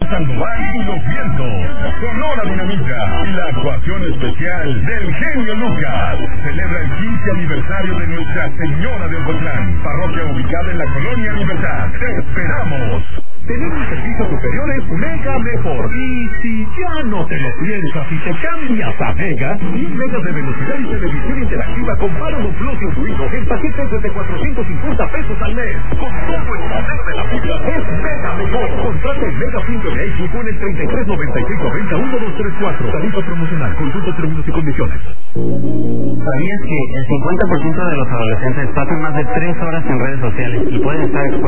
Sandoval y Los Vientos, Sonora Dinamita y la actuación especial del genio Lucas. Celebra el 15 aniversario de Nuestra Señora de Ocotlán, parroquia ubicada en la Colonia Libertad. ¡Te esperamos! Tenemos servicios superiores Mega Mejor. Y si ya no te lo piensas y te cambias a Mega, 10 megas de velocidad y televisión interactiva con Paramount Plus y Wigo en paquetes desde 450 pesos al mes. Con todo el poder de la fibra, es Mega Mejor. Contrata el Mega Fin de México en el 3396901234. Tarifa promocional. Consulta términos y condiciones. ¿Sabías que el 50% de los adolescentes pasan más de 3 horas en redes sociales y pueden estar expuestos